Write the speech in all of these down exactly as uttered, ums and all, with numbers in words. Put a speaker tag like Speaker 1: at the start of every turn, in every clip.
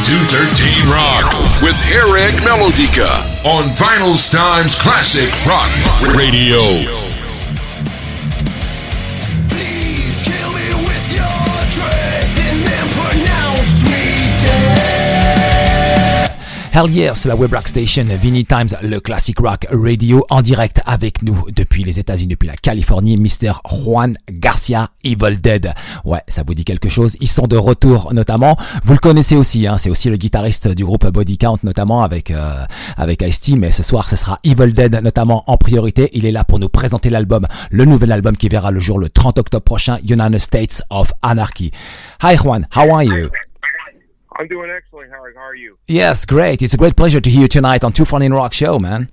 Speaker 1: two thirteen Rock with Eric Melodica on Vinyl Times Classic Rock Radio.
Speaker 2: Hell yeah, c'est la Web Rock Station, Vinyl Times, le Classic Rock Radio, en direct avec nous depuis les États-Unis, depuis la Californie, Mister Juan Garcia, Evil Dead. Ouais, ça vous dit quelque chose. Ils sont de retour notamment. Vous le connaissez aussi, hein, c'est aussi le guitariste du groupe Body Count notamment avec euh, avec Ice-T, mais ce soir ce sera Evil Dead notamment en priorité. Il est là pour nous présenter l'album, le nouvel album qui verra le jour le trente octobre prochain, United States of Anarchy. Hi Juan, how are you?
Speaker 3: I'm doing excellent, Howard. How are you?
Speaker 2: Yes, great. It's a great pleasure to hear you tonight on two forty Rock Show, man.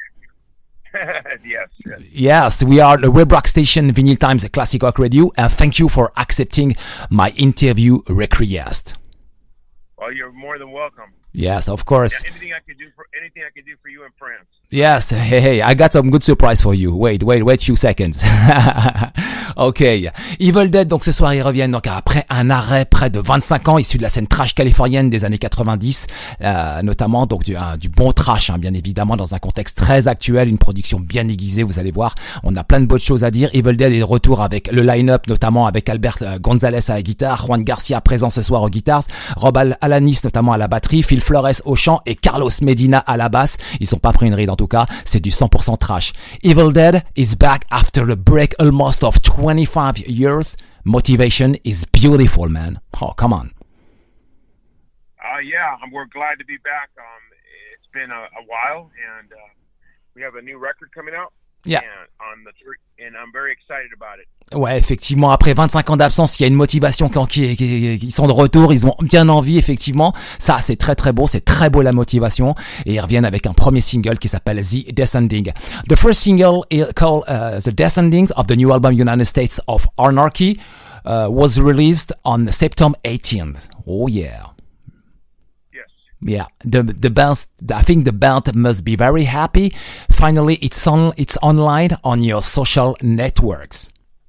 Speaker 3: yes, yes.
Speaker 2: Yes, we are the Web Rock Station, Vinyl Times, Classic Rock Radio, and thank you for accepting my interview request.
Speaker 3: Well, you're more than welcome.
Speaker 2: Yes, of course.
Speaker 3: Yeah, anything I could do for anything I could do for you in France.
Speaker 2: Yes, hey, hey, I got some good surprise for you. Wait, wait, wait a few seconds. Ok. Evil Dead, donc ce soir, ils reviennent donc après un arrêt près de vingt-cinq ans, issu de la scène trash californienne des années quatre-vingt-dix, euh, notamment donc du, hein, du bon trash, hein, bien évidemment, dans un contexte très actuel, une production bien aiguisée, vous allez voir. On a plein de bonnes choses à dire. Evil Dead est de retour avec le line-up, notamment avec Albert euh, Gonzalez à la guitare, Juan Garcia présent ce soir aux guitares, Rob Al- Alanis notamment à la batterie, Phil Flores au chant et Carlos Medina à la basse. Ils sont pas pris une ride en tout cas, c'est du cent pour cent trash. Evil Dead is back after a break almost of twenty-five years. Motivation is beautiful, man. Oh, come on.
Speaker 3: Uh, yeah, we're glad to be back. Um, it's been a, a while, and uh, we have a new record coming out.
Speaker 2: Yeah.
Speaker 3: And on the three, and I'm very excited about it.
Speaker 2: Ouais, effectivement, après vingt-cinq ans d'absence, il y a une motivation quand qui, qui, qui sont de retour, ils ont bien envie, effectivement. Ça, c'est très très beau, c'est très beau la motivation. Et ils reviennent avec un premier single qui s'appelle The Descending. The first single is called uh, The Descending of the new album United States of Anarchy uh, was released on September eighteenth. Oh yeah. Yeah, the the band. I think the band must be very happy. Finally, it's on. It's online on your social networks.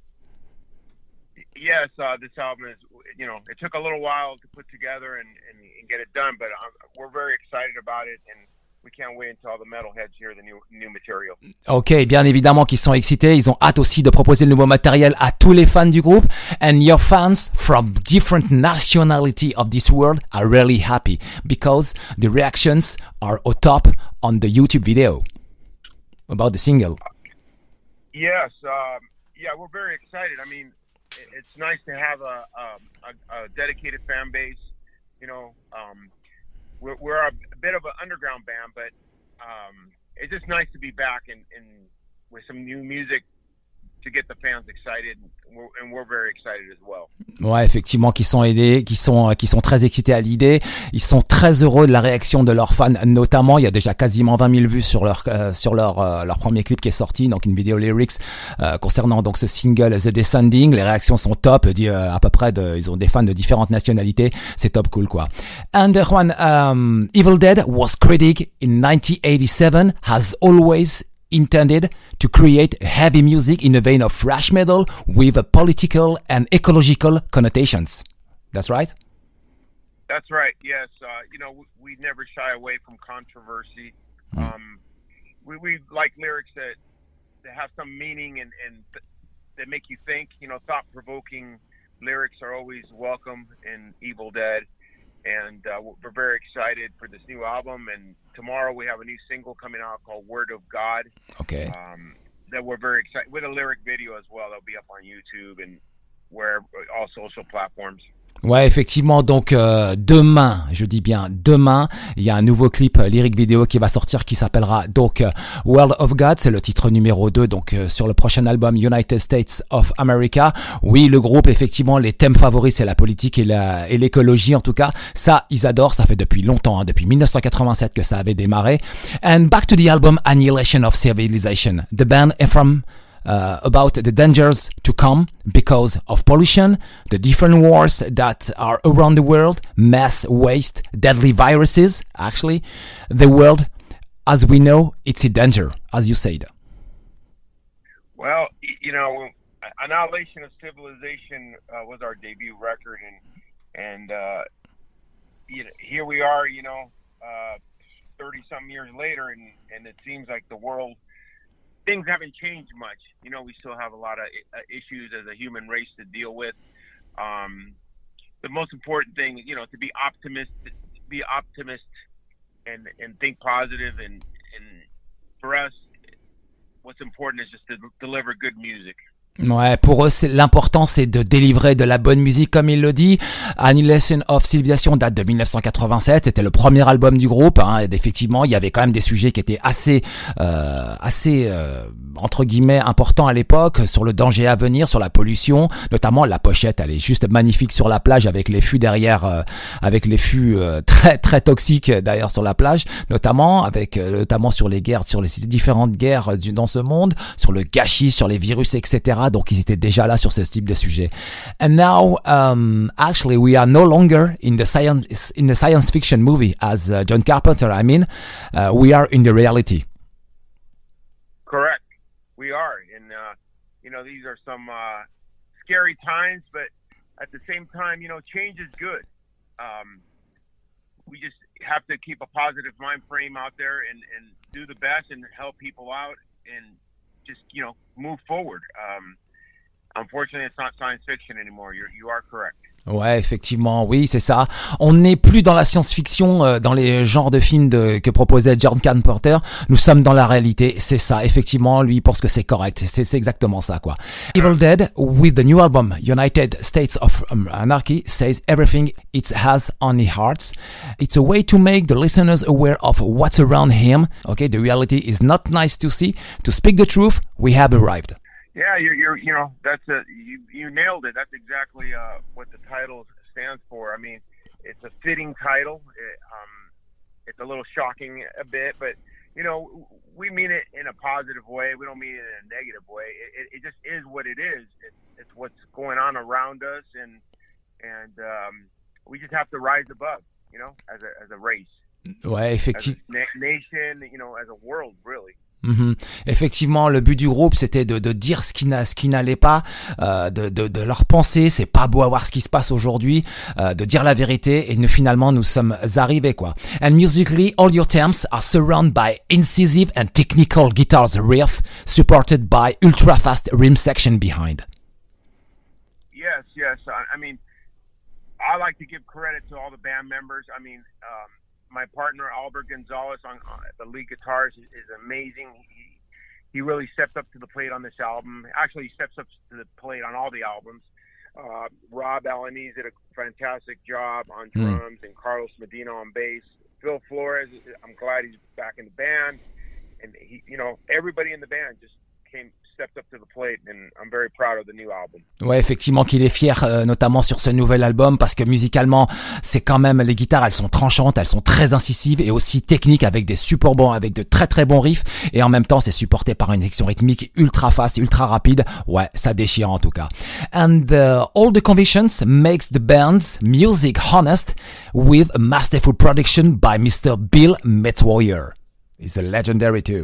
Speaker 3: Yes, uh, this album is. You know, it took a little while to put together and, and, and get it done, but um, we're very excited about it, and we can't wait until all the metalheads hear the new new material.
Speaker 2: Ok, bien évidemment qu'ils sont excités. Ils ont hâte aussi de proposer le nouveau matériel à tous les fans du groupe. And your fans from different nationality of this world are really happy because the reactions are au top on the YouTube video about the single.
Speaker 3: Yes, um, yeah, we're very excited. I mean, it, it's nice to have a, a, a dedicated fan base. You know, um, we're, we're a bit of an underground band, but um, it's just nice to be back and, and with some new music to get the fans excited, and we're, and we're very excited as well.
Speaker 2: Ouais, effectivement, qui sont aidés, qui sont qui sont très excités à l'idée. Ils sont très heureux de la réaction de leurs fans, notamment. Il y a déjà quasiment vingt mille vues sur leur euh, sur leur euh, leur premier clip qui est sorti, donc une vidéo lyrics euh, concernant donc ce single The Descending. Les réactions sont top. Dit euh, à peu près, de, ils ont des fans de différentes nationalités. C'est top cool quoi. And uh, Juan, um, Evil Dead was created in nineteen eighty-seven, has always intended to create heavy music in a vein of thrash metal with a political and ecological connotations. That's right?
Speaker 3: That's right, yes. Uh, you know, we, we never shy away from controversy. Mm. Um, we, we like lyrics that, that have some meaning and, and th- that make you think. You know, thought-provoking lyrics are always welcome in Evil Dead. And uh, we're very excited for this new album. And tomorrow we have a new single coming out called Word of God.
Speaker 2: Okay.
Speaker 3: Um, that we're very excited with a lyric video as well. That'll be up on YouTube and where all social platforms.
Speaker 2: Ouais, effectivement, donc euh, demain, je dis bien demain, il y a un nouveau clip euh, lyric vidéo qui va sortir qui s'appellera donc euh, World of God, c'est le titre numéro deux donc euh, sur le prochain album United States of America. Oui, le groupe, effectivement, les thèmes favoris c'est la politique et la et l'écologie en tout cas. Ça, ils adorent, ça fait depuis longtemps, hein, depuis dix-neuf cent quatre-vingt-sept que ça avait démarré. And back to the album Annihilation of Civilization. The band is from Uh, about the dangers to come because of pollution, the different wars that are around the world, mass waste, deadly viruses. Actually, the world, as we know, it's in danger, as you said.
Speaker 3: Well, you know, Annihilation of Civilization uh, was our debut record, and and uh, you know, here we are, you know, uh, thirty some years later, and, and it seems like the world, things haven't changed much. You know, we still have a lot of uh, issues as a human race to deal with. Um, the most important thing, you know, to be optimist, be optimist, and and think positive, and and for us, what's important is just to deliver good music.
Speaker 2: Ouais, pour eux, c'est, l'important, c'est de délivrer de la bonne musique, comme il le dit. Annihilation of Civilization date de dix-neuf cent quatre-vingt-sept. C'était le premier album du groupe. Hein, et effectivement, il y avait quand même des sujets qui étaient assez, euh, assez euh, entre guillemets importants à l'époque, sur le danger à venir, sur la pollution. Notamment, la pochette, elle est juste magnifique sur la plage avec les fûts derrière, euh, avec les fûts euh, très très toxiques derrière sur la plage. Notamment avec, euh, notamment sur les guerres, sur les différentes guerres du, dans ce monde, sur le gâchis, sur les virus, et cetera. Donc ils étaient déjà là sur ce type de sujet. And now, um, actually, we are no longer in the science in the science fiction movie as uh, John Carpenter. I mean, uh, we are in the reality.
Speaker 3: Correct, we are, and uh, you know, these are some uh, scary times, but at the same time, you know, change is good. Um, we just have to keep a positive mind frame out there and, and do the best and help people out and just, you know, move forward. Um, unfortunately, it's not science fiction anymore. You're, you are correct.
Speaker 2: Ouais, effectivement, oui, c'est ça. On n'est plus dans la science-fiction, euh, dans les genres de films de, que proposait John Carpenter. Nous sommes dans la réalité, c'est ça. Effectivement, lui, il pense que c'est correct. C'est, c'est exactement ça, quoi. Evil Dead, with the new album United States of Anarchy, says everything it has on the hearts. It's a way to make the listeners aware of what's around him. Okay, the reality is not nice to see. To speak the truth, we have arrived.
Speaker 3: Yeah, you're, you're, you know, that's a, you, you nailed it. That's exactly uh, what the title stands for. I mean, it's a fitting title. It, um, it's a little shocking a bit, but, you know, we mean it in a positive way. We don't mean it in a negative way. It, it, it just is what it is. It, it's what's going on around us, and and um, we just have to rise above, you know, as a, as a race.
Speaker 2: Ouais, effectivement.
Speaker 3: As a nation, you know, as a world, really.
Speaker 2: Mmh. Effectivement, le but du groupe, c'était de, de dire ce qui, n'a, ce qui n'allait pas, euh, de, de, de leur penser. C'est pas beau à voir ce qui se passe aujourd'hui, euh, de dire la vérité. Et nous, finalement, nous sommes arrivés, quoi. And musically, all your themes are surrounded by incisive and technical guitars riff, supported by ultra-fast rim section behind.
Speaker 3: Yes, yes. I, I mean, I like to give credit to all the band members. I mean, um, my partner Albert Gonzalez on, on the lead guitars is, is amazing. He he really stepped up to the plate on this album. Actually, he steps up to the plate on all the albums. Uh, Rob Alanese did a fantastic job on drums, mm. and Carlos Medina on bass. Phil Flores, I'm glad he's back in the band, and he, you know, everybody in the band just came. Stepped up to the plate, and I'm very proud of the new album.
Speaker 2: Ouais, effectivement, qu'il est fier, euh, notamment sur ce nouvel album, parce que musicalement, c'est quand même, les guitares, elles sont tranchantes, elles sont très incisives et aussi techniques, avec des super bons, avec de très très bons riffs, et en même temps, c'est supporté par une section rythmique ultra fast, ultra rapide. Ouais, ça déchire en tout cas. And uh, all the convictions makes the band's music honest, with a masterful production by Mister Bill Metwoyer. He's a legendary too.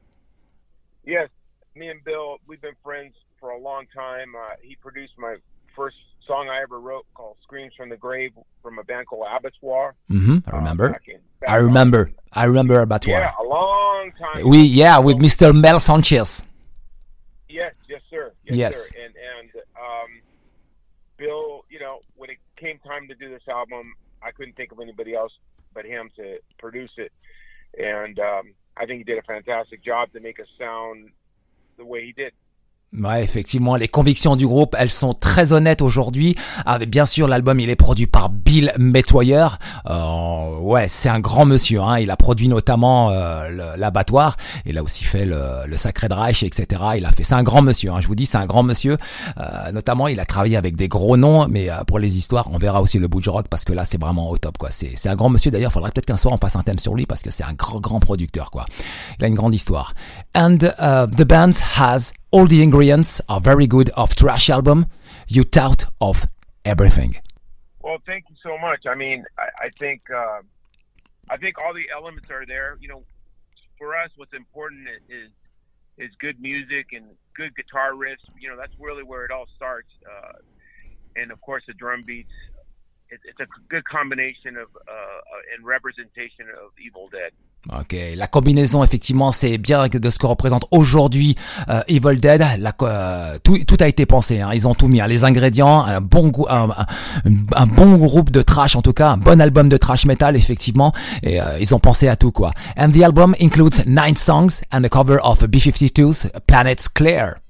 Speaker 3: Yes. Me and Bill, we've been friends for a long time. Uh, he produced my first song I ever wrote called Screams from the Grave from a band called Abattoir.
Speaker 2: Mm-hmm, I remember.
Speaker 3: Uh, back in, back
Speaker 2: I remember. On. I remember Abattoir.
Speaker 3: Yeah, a long time.
Speaker 2: We, yeah, with Mister Mel Sanchez.
Speaker 3: Yes, yes, sir. Yes,
Speaker 2: yes.
Speaker 3: sir. And, and um, Bill, you know, when it came time to do this album, I couldn't think of anybody else but him to produce it. And um, I think he did a fantastic job to make us sound the way he did.
Speaker 2: Ouais, effectivement, les convictions du groupe, elles sont très honnêtes aujourd'hui. Avec, bien sûr, l'album, il est produit par Bill Metwoyer. Euh, ouais, c'est un grand monsieur, hein. Il a produit notamment euh, le, l'Abattoir. Il a aussi fait le, le Sacred Reich, et cetera. Il a fait, c'est un grand monsieur, hein. Je vous dis, c'est un grand monsieur. Euh, notamment, il a travaillé avec des gros noms, mais euh, pour les histoires, on verra aussi le Butch Rock parce que là, c'est vraiment au top, quoi. C'est, c'est un grand monsieur. D'ailleurs, il faudrait peut-être qu'un soir on fasse un thème sur lui parce que c'est un grand, grand producteur, quoi. Il a une grande histoire. And uh, the band has all the ingredients are very good of thrash album. You thought of everything.
Speaker 3: Well, thank you so much. I mean, I, I think uh, I think all the elements are there. You know, for us, what's important is is good music and good guitar riffs. You know, that's really where it all starts. Uh, and of course, the drum beats. it, it's a good combination of uh, and representation of Evil Dead.
Speaker 2: Ok, la combinaison effectivement c'est bien de ce que représente aujourd'hui euh, Evil Dead. La, euh, tout, tout a été pensé, hein. Ils ont tout mis, hein. Les ingrédients, un bon, un, un, un bon groupe de trash en tout cas, un bon album de trash metal effectivement, et euh, ils ont pensé à tout quoi. And the album includes nine songs and a cover of B fifty-two's Planets Clear.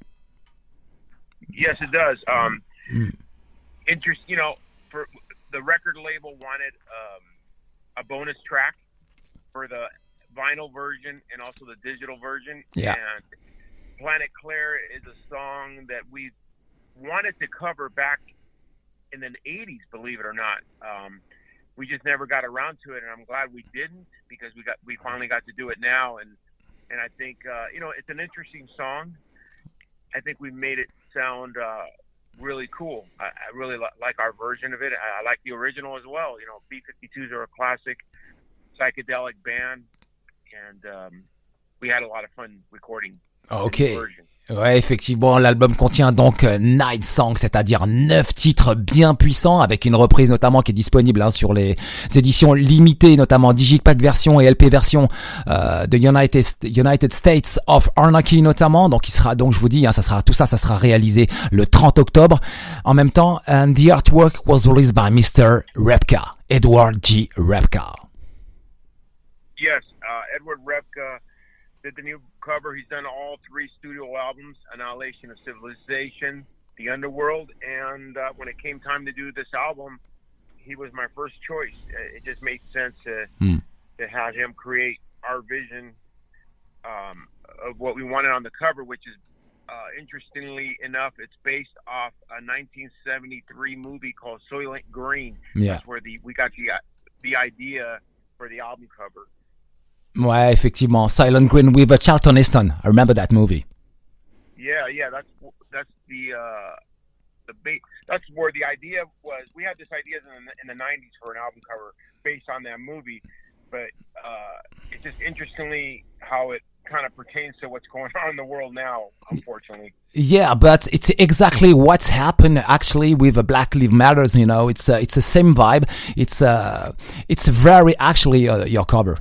Speaker 3: Yes, it does. Um,
Speaker 2: mm.
Speaker 3: Interest, you know, for the record label wanted um, a bonus track for the vinyl version and also the digital version.
Speaker 2: Yeah.
Speaker 3: And Planet Claire is a song that we wanted to cover back in the eighties, believe it or not. Um, we just never got around to it, and I'm glad we didn't because we got we finally got to do it now. And and I think uh, you know, it's an interesting song. I think we made it sound uh, really cool. I, I really li- like our version of it. I, I like the original as well. You know, B fifty-twos are a classic psychedelic band, and um, we had a lot of fun recording.
Speaker 2: Ok. Ouais, effectivement, l'album contient donc nine songs, c'est-à-dire neuf titres bien puissants, avec une reprise notamment qui est disponible hein, sur les éditions limitées, notamment Digipack version et L P version euh, de United United States of Anarchy notamment. Donc, il sera donc, je vous dis, hein, ça sera tout ça, ça sera réalisé le trente octobre. En même temps, and the artwork was released by Mister Repka, Edward G. Repka.
Speaker 3: Yes, uh, Edward Repka did the new cover. He's done all three studio albums, Annihilation of Civilization, The Underworld, and uh, when it came time to do this album, he was my first choice. It just made sense to mm. to have him create our vision um, of what we wanted on the cover, which is, uh, interestingly enough, it's based off a nineteen seventy-three movie called Soylent Green.
Speaker 2: Yeah.
Speaker 3: That's where the we got the, the idea for the album cover.
Speaker 2: Ouais, effectivement. Soylent Green with Charlton Heston. I remember that movie.
Speaker 3: Yeah, yeah, that's that's the uh, the big. That's where the idea was. We had this idea in the, in the nineties for an album cover based on that movie, but uh, it's just interestingly how it kind of pertains to what's going on in the world now, unfortunately.
Speaker 2: Yeah, but it's exactly what's happened actually with the Black Lives Matters. You know, it's uh, it's the same vibe. It's uh, it's very actually uh, your cover.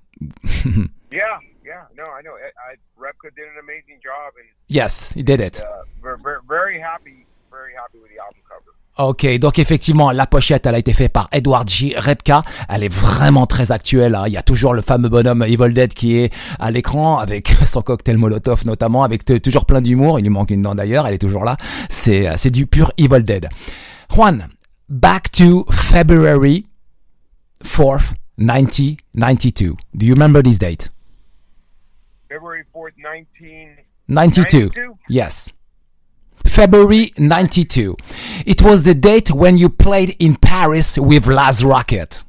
Speaker 3: yeah, yeah, no, I know. I, I, Repka did an amazing job, and
Speaker 2: yes, he did it.
Speaker 3: Uh, we're, we're very happy, very happy with the album cover.
Speaker 2: Ok, donc effectivement, la pochette, elle a été faite par Edward J. Repka. Elle est vraiment très actuelle, hein. Il y a toujours le fameux bonhomme Evil Dead qui est à l'écran avec son cocktail Molotov notamment, avec t- toujours plein d'humour. Il lui manque une dent d'ailleurs, elle est toujours là. C'est, c'est du pur Evil Dead. Juan, back to February fourth, nineteen ninety-two. Do you remember this date?
Speaker 3: February fourth, nineteen
Speaker 2: ninety-two. Yes. February ninety-two. It was the date when you played in Paris with Laz Rocket.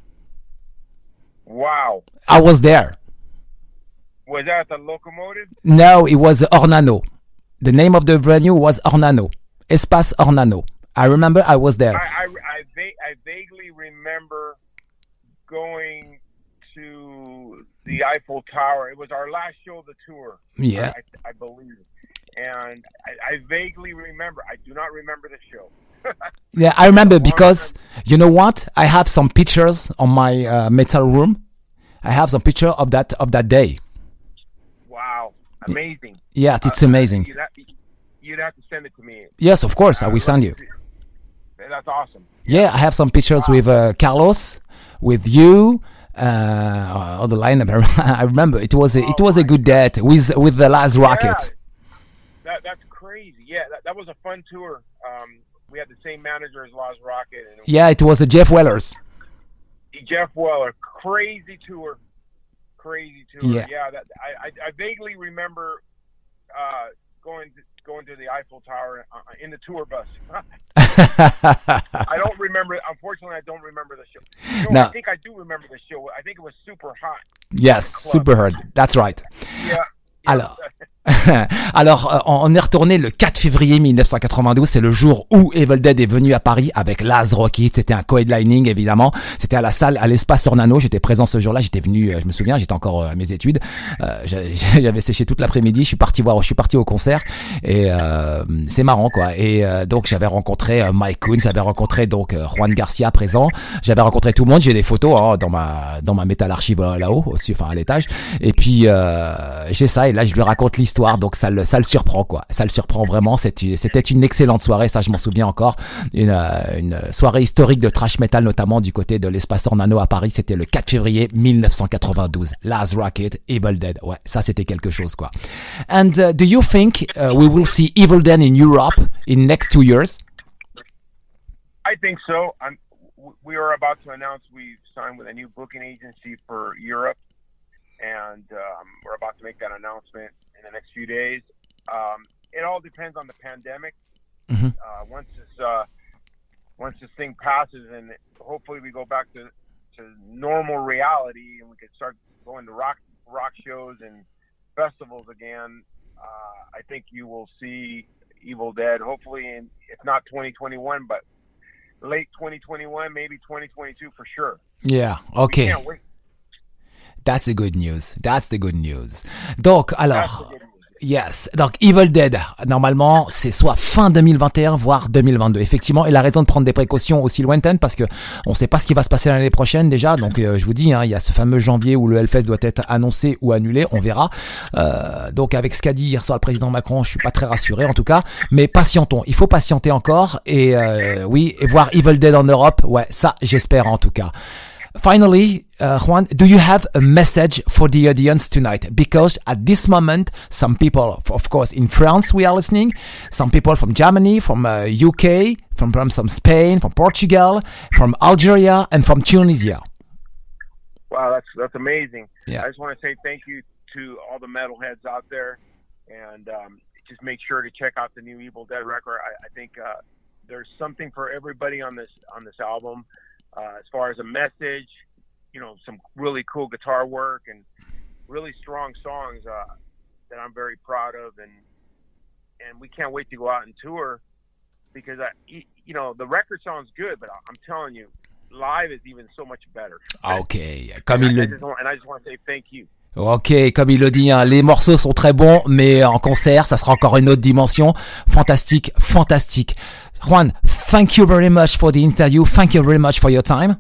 Speaker 3: Wow.
Speaker 2: I was there.
Speaker 3: Was that the Locomotive?
Speaker 2: No, it was Ornano. The name of the venue was Ornano. Espace Ornano. I remember I was there.
Speaker 3: I, I, I, va- I vaguely remember going to the Eiffel Tower. It was our last show of the tour.
Speaker 2: Yeah.
Speaker 3: I, I believe. And I, I vaguely remember. I do not remember the show.
Speaker 2: Yeah, I remember because, you know what? I have some pictures on my uh, metal room. I have some picture of that of that day.
Speaker 3: Wow. Amazing.
Speaker 2: Yes, it's
Speaker 3: uh,
Speaker 2: amazing.
Speaker 3: You'd have, you'd have to send it to me.
Speaker 2: Yes, of course. I will send you.
Speaker 3: That's awesome.
Speaker 2: Yeah, I have some pictures wow. with uh, Carlos, with you, uh, on the lineup. I remember it was a,
Speaker 3: oh,
Speaker 2: it was a good date with with the Laz Rocket.
Speaker 3: Yeah, that that's crazy. Yeah, that, that was a fun tour. Um, we had the same manager as Laz Rocket. And
Speaker 2: yeah, it was a Jeff Wellers.
Speaker 3: Jeff Weller, crazy tour, crazy tour.
Speaker 2: Yeah,
Speaker 3: yeah that, I, I I vaguely remember uh, going to, going to the Eiffel Tower uh, in the tour bus. I don't remember. Unfortunately, I don't remember the show. No,
Speaker 2: no.
Speaker 3: I think I do remember the show. I think it was super hot.
Speaker 2: Yes, super hot. That's right.
Speaker 3: Yeah.
Speaker 2: Alors, Alors, euh, on est retourné le quatre février mille neuf cent quatre-vingt-douze, c'est le jour où Evil Dead est venu à Paris avec Laz Rockit. C'était un co-headlining, évidemment. C'était à la salle, à l'espace Ornano. J'étais présent ce jour-là. J'étais venu, euh, je me souviens, j'étais encore euh, à mes études. Euh, j'avais séché toute l'après-midi. Je suis parti voir, je suis parti au concert et euh, c'est marrant, quoi. Et euh, donc, j'avais rencontré euh, Mike Coons, j'avais rencontré donc euh, Juan Garcia présent. J'avais rencontré tout le monde. J'ai des photos hein, dans ma dans ma métal archive euh, là-haut, aussi, enfin à l'étage. Et puis euh, j'ai ça et là je lui raconte l'histoire. Donc ça le ça le surprend quoi, ça le surprend vraiment. C'était c'était une excellente soirée, ça je m'en souviens encore, une une soirée historique de thrash metal notamment du côté de l'espace Ornano à Paris. C'était le quatre février mille neuf cent quatre-vingt-douze. Laz Rockit, Evil Dead, ouais, ça c'était quelque chose quoi. And uh, do you think uh, we will see Evil Dead in Europe in next two years?
Speaker 3: I think so. I'm, we are about to announce we've signed with a new booking agency for Europe, and um, we're about to make that announcement in the next few days. Um, it all depends on the pandemic. Mm-hmm. Uh, once this uh, once this thing passes, and hopefully we go back to, to normal reality, and we can start going to rock rock shows and festivals again. Uh, I think you will see Evil Dead. Hopefully, in if not twenty twenty-one, but late twenty twenty-one, maybe twenty twenty-two for sure.
Speaker 2: Yeah. Okay.
Speaker 3: We can't wait.
Speaker 2: That's the good news. That's the good news. Donc, alors, yes. Donc, Evil Dead, normalement, c'est soit fin deux mille vingt et un, voire deux mille vingt-deux. Effectivement, il a raison de prendre des précautions aussi lointaines parce que on sait pas ce qui va se passer l'année prochaine déjà. Donc, euh, je vous dis, hein, il y a ce fameux janvier où le Hellfest doit être annoncé ou annulé. On verra. Euh, donc, avec ce qu'a dit hier soir le président Macron, je suis pas très rassuré en tout cas. Mais patientons. Il faut patienter encore. Et euh, oui, et voir Evil Dead en Europe, ouais, ça, j'espère en tout cas. Finally, uh, Juan, do you have a message for the audience tonight? Because at this moment, some people, of course, in France we are listening, some people from Germany, from uh, U K, from, from some Spain, from Portugal, from Algeria, and from Tunisia.
Speaker 3: Wow, that's that's amazing.
Speaker 2: Yeah.
Speaker 3: I just want to say thank you to all the metalheads out there, and um, just make sure to check out the new Evil Dead record. I, I think uh, there's something for everybody on this on this album. Uh, as far as a message, you know, some really cool guitar work and really strong songs uh, that I'm very proud of, and and we can't wait to go out and tour because I, you know, the record sounds good, but I'm telling you, live is even so much better.
Speaker 2: Okay, comme il le dit.
Speaker 3: And I just want to say thank you.
Speaker 2: Ok, comme il le dit, hein, les morceaux sont très bons, mais en concert, ça sera encore une autre dimension. Fantastique, fantastique. Juan, thank you very much for the interview. Thank you very much for your time.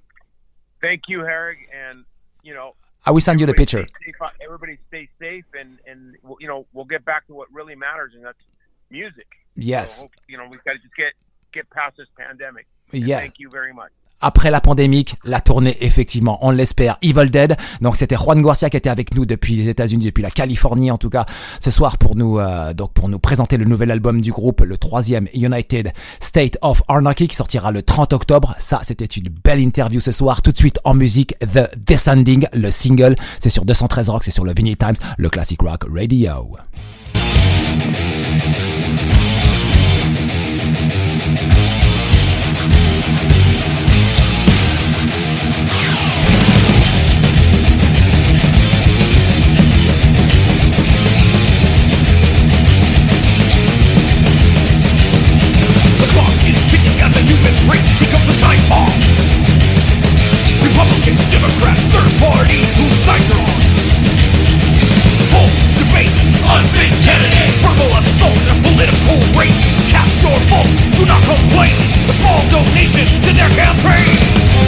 Speaker 3: Thank you, Herrig, and you know,
Speaker 2: I will send you the picture.
Speaker 3: Stay safe, everybody stay safe, and and you know, we'll get back to what really matters, and that's music.
Speaker 2: Yes.
Speaker 3: So, you know, we've got to just get get past this pandemic.
Speaker 2: Yes.
Speaker 3: Thank you very much.
Speaker 2: Après la pandémie, la tournée, effectivement, on l'espère, Evil Dead. Donc c'était Juan Garcia qui était avec nous depuis les États-Unis, depuis la Californie en tout cas, ce soir pour nous euh, donc pour nous présenter le nouvel album du groupe, le troisième United State of Anarchy qui sortira le trente octobre. Ça, c'était une belle interview ce soir. Tout de suite en musique, The Descending, le single, c'est sur deux cent treize Rock, c'est sur le Vinyl Times, le Classic Rock Radio.
Speaker 4: Republicans, Democrats, third parties who sides are on. Polls, debate, unfit candidate, verbal assault and political rape. Cast your vote, do not complain. A small donation to their campaign.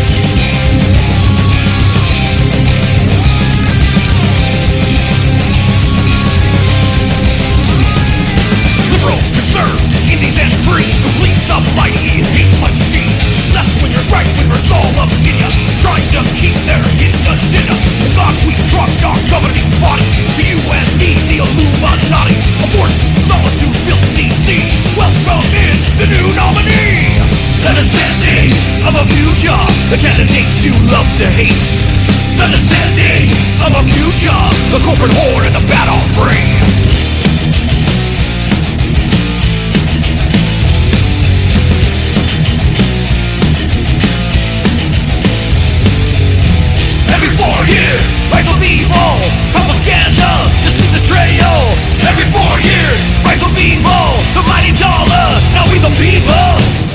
Speaker 4: Liberals, conservatives, indies and Greens complete the mighty hate machine. Left wingers, right wingers, all up in ya, trying to keep their hidden agenda. In God we trust, our governing body. To you and me, the Illuminati, a fortress of solitude built in D C. Welcome in the new nominee, the descending of a future, the candidates you love to hate. The descending of a future, the corporate whore and the bad on brain. Four years, life of evil, propaganda, this is betrayal. of evil, the mighty dollar, now we the people.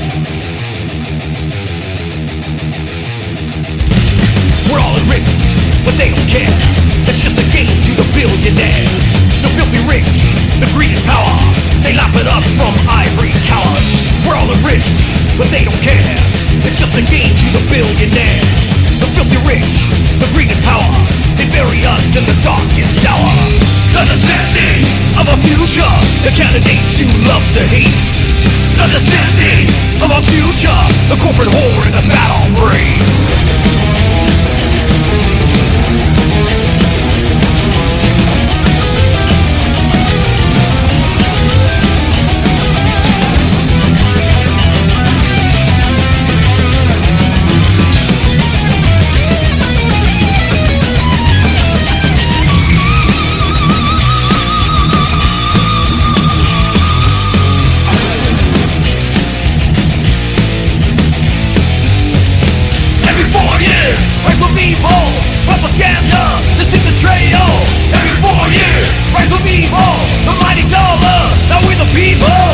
Speaker 4: We're all at risk, but they don't care. It's just a game to the billionaire. The filthy rich, the greed and power, they laugh at us from ivory towers. We're all at risk, but they don't care. It's just a game to the billionaire. The filthy rich, the greed and power, they bury us in the darkest hour. The descending of a future, the candidates you love to hate. The descending of a future, the corporate whore and the battle brain. Propaganda, this is betrayal. Every four years, rise of evil, the mighty dollar, now we're the people.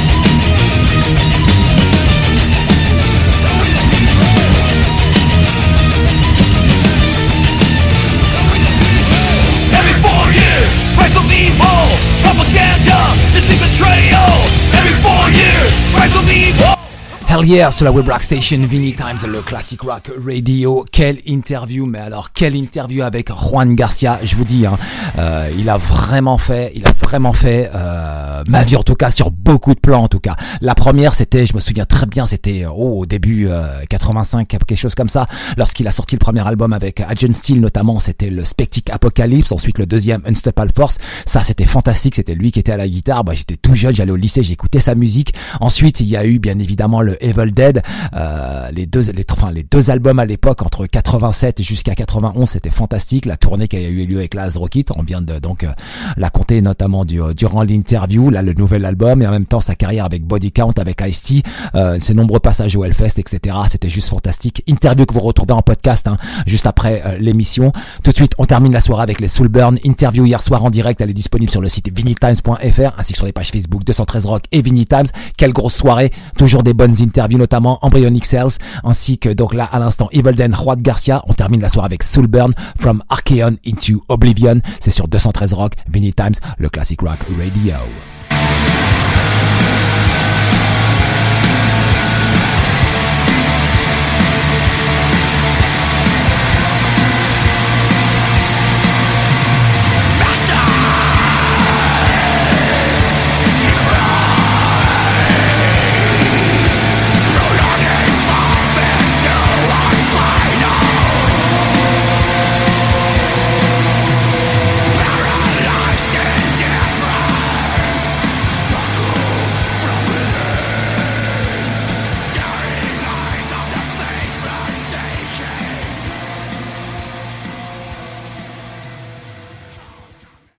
Speaker 4: Every four years, rise of evil, propaganda, this is betrayal. Every four years, rise of evil.
Speaker 2: Hell yeah, sur la Web Rock Station, Vinny Times, le Classic Rock Radio. Quelle interview, mais alors quelle interview avec Juan Garcia, je vous dis, hein, euh, il a vraiment fait, il a vraiment fait euh, ma vie en tout cas sur beaucoup de plans en tout cas. La première, c'était, je me souviens très bien, c'était oh, au début euh, quatre-vingt-cinq, quelque chose comme ça, lorsqu'il a sorti le premier album avec Agent Steel notamment, c'était le Spectic Apocalypse. Ensuite le deuxième, Unstoppable Force. Ça c'était fantastique, c'était lui qui était à la guitare. Bah, j'étais tout jeune, j'allais au lycée, j'écoutais sa musique. Ensuite il y a eu bien évidemment le Evil Dead, euh, les deux, les, enfin les deux albums à l'époque entre quatre-vingt-sept jusqu'à quatre-vingt-onze, c'était fantastique. La tournée qui a eu lieu avec Laz Rockit, on vient de donc euh, la compter notamment du, durant l'interview, là le nouvel album et en même temps sa carrière avec Body Count, avec Ice-T, euh, ses nombreux passages au Hellfest, et cetera. C'était juste fantastique. Interview que vous retrouvez en podcast, hein, juste après euh, l'émission. Tout de suite, on termine la soirée avec les Soulburn. Interview hier soir en direct, elle est disponible sur le site vinyl times point f r ainsi que sur les pages Facebook deux cent treize Rock et Vinyl Times. Quelle grosse soirée, toujours des bonnes interviews, notamment Embryonic Cells, ainsi que donc là à l'instant Evil Dead, Juan Garcia. On termine la soirée avec Soulburn, From Archeon into Oblivion. C'est sur deux cent treize Rock, Vinyl Times, le Classic Rock Radio.